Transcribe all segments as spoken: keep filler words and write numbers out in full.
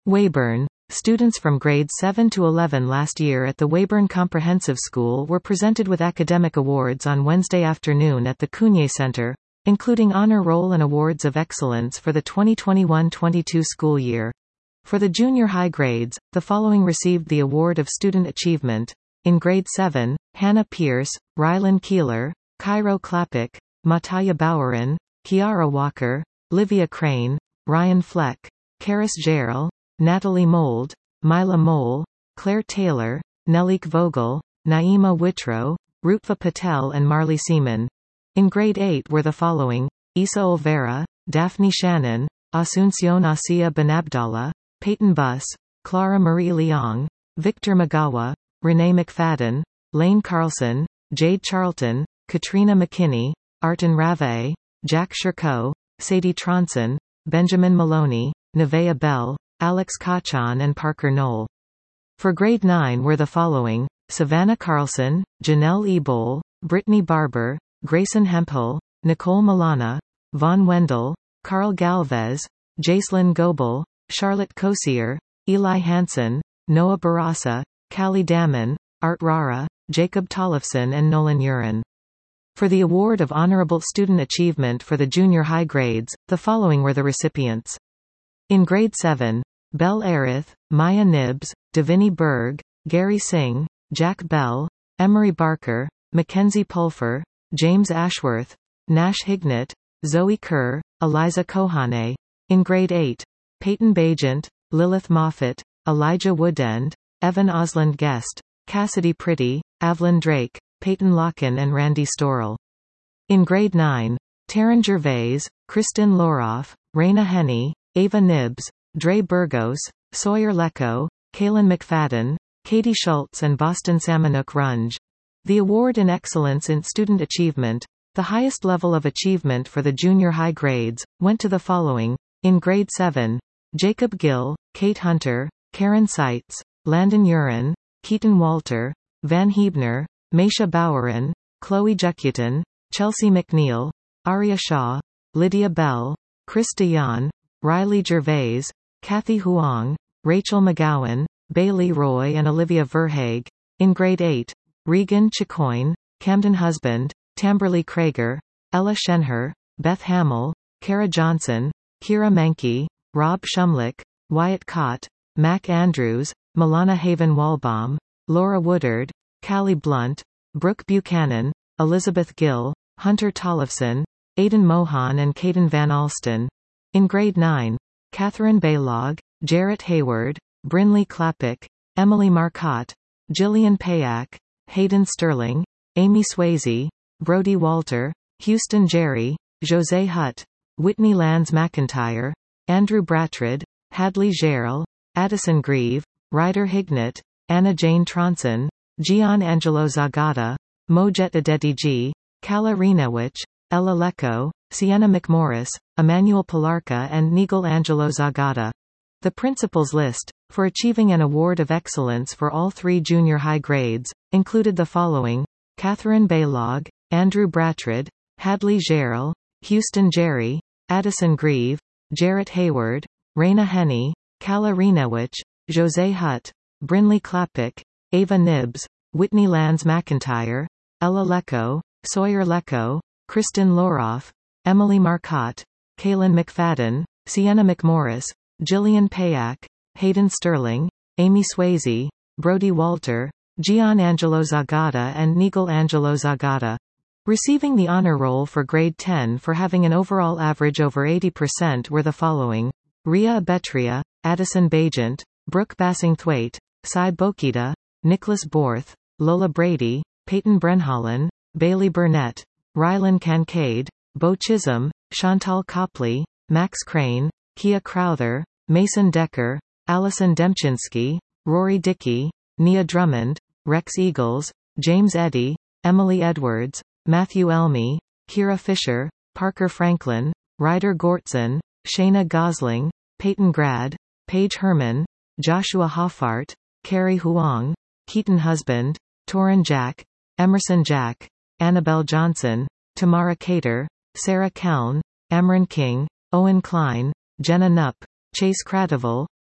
Weyburn. Students from grades seven to eleven last year at the Weyburn Comprehensive School were presented with academic awards on Wednesday afternoon at the Cougnier Center, including Honor Roll and Awards of Excellence for the twenty twenty-one twenty-two school year. For the junior high grades, the following received the Award of Student Achievement. In grade seven, Hannah Pierce, Rylan Keeler, Cairo Klapik, Mataya Bowerin, Kiara Walker, Livia Crane, Ryan Fleck, Karis Jarrell, Natalie Mold, Mila Mole, Claire Taylor, Nelik Vogel, Naima Whitrow, Rutva Patel and Marley Seaman. In grade eight were the following: Isa Olvera, Daphne Shannon, Asuncion Asia Benabdallah, Peyton Buss, Clara Marie Leong, Victor Magawa, Renee McFadden, Lane Carlson, Jade Charlton, Katrina McKinney, Artin Ravae, Jack Shirko, Sadie Tronson, Benjamin Maloney, Nevaeh Bell, Alex Kachan and Parker Knoll. For grade nine were the following: Savannah Carlson, Janelle Ebol, Brittany Barber, Grayson Hemphill, Nicole Milana, Vaughn Wendell, Carl Galvez, Jacelyn Goebel, Charlotte Kosier, Eli Hansen, Noah Barasa, Callie Damon, Art Rara, Jacob Tollefson and Nolan Urin. For the Award of Honorable Student Achievement for the junior high grades, the following were the recipients. In grade seven, Belle Arith, Maya Nibbs, Davini Berg, Gary Singh, Jack Bell, Emery Barker, Mackenzie Pulfer, James Ashworth, Nash Hignett, Zoe Kerr, Eliza Kohane. In grade eight, Peyton Bajent, Lilith Moffat, Elijah Woodend, Evan Osland Guest, Cassidy Pretty, Avlin Drake, Peyton Locken and Randy Storrell. In grade nine, Taryn Gervais, Kristen Loroff, Raina Henney, Ava Nibbs, Dre Burgos, Sawyer Lecco, Kaylin McFadden, Katie Schultz and Boston Samanuk Runge. The Award in Excellence in Student Achievement, the highest level of achievement for the junior high grades, went to the following. In grade seven, Jacob Gill, Kate Hunter, Karen Seitz, Landon Urin, Keaton Walter, Van Hebner, Maisha Bowerin, Chloe Jukutin, Chelsea McNeil, Aria Shaw, Lydia Bell, Chris DeYon, Riley Gervais, Kathy Huang, Rachel McGowan, Bailey Roy and Olivia Verhaeg. In grade eight, Regan Chicoine, Camden Husband, Tamberly Krager, Ella Shenher, Beth Hamill, Kara Johnson, Kira Menke, Rob Shumlick, Wyatt Cott, Mac Andrews, Milana Haven Walbaum, Laura Woodard, Callie Blunt, Brooke Buchanan, Elizabeth Gill, Hunter Tollefson, Aidan Mohan and Caden Van Alston. In grade nine, Catherine Baylog, Jarrett Hayward, Brinley Klapik, Emily Marcotte, Jillian Payak, Hayden Sterling, Amy Swayze, Brody Walter, Houston Jerry, Jose Hutt, Whitney Lands McIntyre, Andrew Bratrud, Hadley Gerald, Addison Grieve, Ryder Hignett, Anna Jane Tronson, Gian Angelo Zagata, Mojet Adediji, Kala Renewich, Ella Lecco, Sienna McMorris, Emmanuel Pilarka and Nigel Angelo Zagata. The principals list, for achieving an award of excellence for all three junior high grades, included the following: Catherine Baylog, Andrew Bratrud, Hadley Gerald, Houston Jerry, Addison Grieve, Jarrett Hayward, Raina Henney, Kala Renewich, Jose Hutt, Brinley Klapik, Ava Nibbs, Whitney Lands McIntyre, Ella Lecco, Sawyer Lecco, Kristen Loroff, Emily Marcotte, Kaylin McFadden, Sienna McMorris, Jillian Payak, Hayden Sterling, Amy Swayze, Brody Walter, Gian Angelo Zagata and Nigel Angelo Zagata. Receiving the honor roll for grade ten for having an overall average over eighty percent were the following: Ria Abetria, Addison Bajent, Brooke Bassingthwaite, Cy Bokita, Nicholas Borth, Lola Brady, Peyton Brenhollen, Bailey Burnett, Rylan Kincaid, Bo Chisholm, Chantal Copley, Max Crane, Kia Crowther, Mason Decker, Allison Demchinsky, Rory Dickey, Nia Drummond, Rex Eagles, James Eddy, Emily Edwards, Matthew Elmy, Kira Fisher, Parker Franklin, Ryder Gortzen, Shayna Gosling, Peyton Grad, Paige Herman, Joshua Hoffart, Carrie Huang, Keaton Husband, Torin Jack, Emerson Jack, Annabelle Johnson, Tamara Cater, Sarah Keln, Amron King, Owen Klein, Jenna Knupp, Chase Cradiville,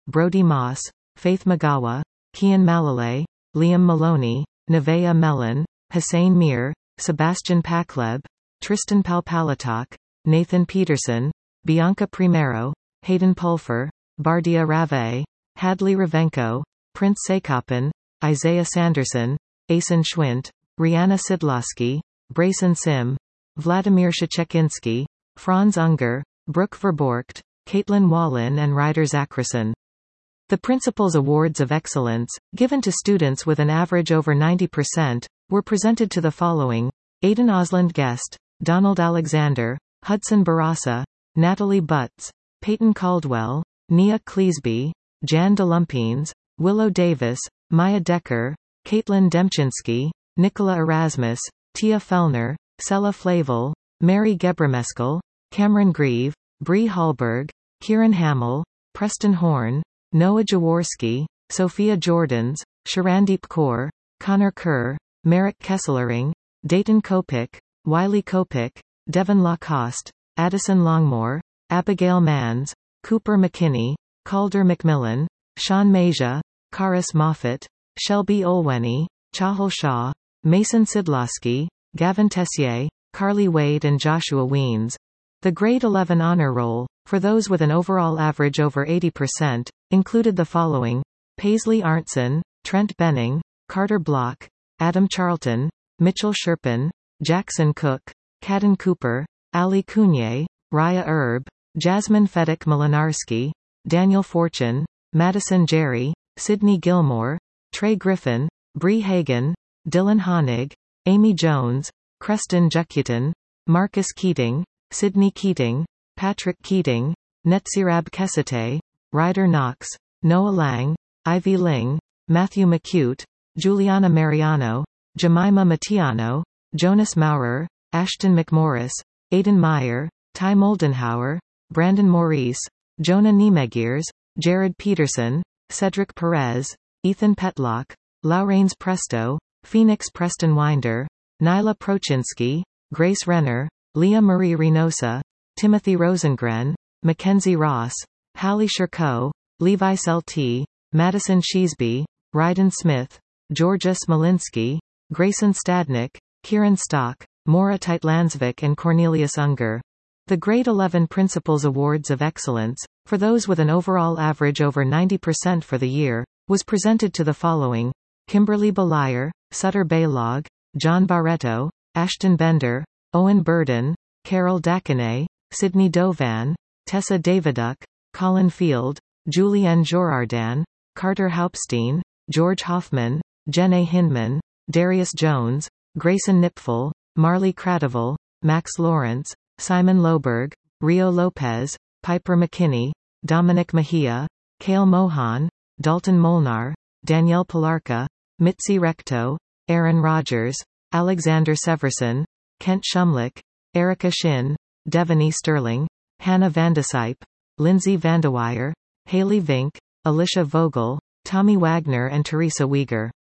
Brody Moss, Faith Magawa, Kian Malalay, Liam Maloney, Nevaeh Mellon, Hussein Mir, Sebastian Pakleb, Tristan Palpalatok, Nathan Peterson, Bianca Primero, Hayden Pulfer, Bardia Rave, Hadley Ravenko, Prince Sekopin, Isaiah Sanderson, Asen Schwint, Rihanna Sidlowski, Brayson Sim, Vladimir Shchekinski, Franz Unger, Brooke Verborgt, Caitlin Wallin and Ryder Zakrason. The Principals Awards of Excellence, given to students with an average over ninety percent, were presented to the following: Aidan Osland Guest, Donald Alexander, Hudson Barasa, Natalie Butts, Peyton Caldwell, Nia Cleesby, Jan DeLumpines, Willow Davis, Maya Decker, Caitlin Demchinsky, Nicola Erasmus, Tia Fellner, Sela Flavel, Mary Gebremeskel, Cameron Grieve, Bree Hallberg, Kieran Hamill, Preston Horn, Noah Jaworski, Sophia Jordans, Sharandeep Kaur, Connor Kerr, Merrick Kesselering, Dayton Kopik, Wiley Kopik, Devon Lacoste, Addison Longmore, Abigail Manns, Cooper McKinney, Calder McMillan, Sean Masia, Karis Moffat, Shelby Olwenny, Chahal Shah, Mason Sidlowski, Gavin Tessier, Carly Wade and Joshua Weens. The Grade eleven Honor Roll, for those with an overall average over eighty percent, included the following: Paisley Arntzen, Trent Benning, Carter Block, Adam Charlton, Mitchell Sherpin, Jackson Cook, Caden Cooper, Ali Counier, Raya Erb, Jasmine Fedek Molinarski, Daniel Fortune, Madison Jerry, Sydney Gilmore, Trey Griffin, Bree Hagan, Dylan Honig, Amy Jones, Creston Jukutin, Marcus Keating, Sydney Keating, Patrick Keating, Netzirab Kesate, Ryder Knox, Noah Lang, Ivy Ling, Matthew McCute, Juliana Mariano, Jemima Matiano, Jonas Maurer, Ashton McMorris, Aidan Meyer, Ty Moldenhauer, Brandon Maurice, Jonah Niemegiers, Jared Peterson, Cedric Perez, Ethan Petlock, Lauraines Presto, Phoenix Preston Winder, Nyla Prochinsky, Grace Renner, Leah Marie Reynosa, Timothy Rosengren, Mackenzie Ross, Hallie Sherko, Levi Selty, Madison Sheesby, Ryden Smith, Georgia Smolinski, Grayson Stadnick, Kieran Stock, Maura Teitlansvik and Cornelius Unger. The Grade eleven Principals Awards of Excellence, for those with an overall average over ninety percent for the year, was presented to the following: Kimberly Belier, Sutter Baylog, John Barreto, Ashton Bender, Owen Burden, Carol Dakinay, Sydney Dovan, Tessa Daviduk, Colin Field, Julienne Jorardan, Carter Haupstein, George Hoffman, Jenna Hinman, Darius Jones, Grayson Nipfel, Marley Cradiville, Max Lawrence, Simon Loberg, Rio Lopez, Piper McKinney, Dominic Mejia, Kale Mohan, Dalton Molnar, Danielle Pilarka, Mitzi Recto, Aaron Rogers, Alexander Severson, Kent Shumlick, Erica Shin, Devaney Sterling, Hannah Vandesype, Lindsay Vandewire, Haley Vink, Alicia Vogel, Tommy Wagner and Teresa Weger.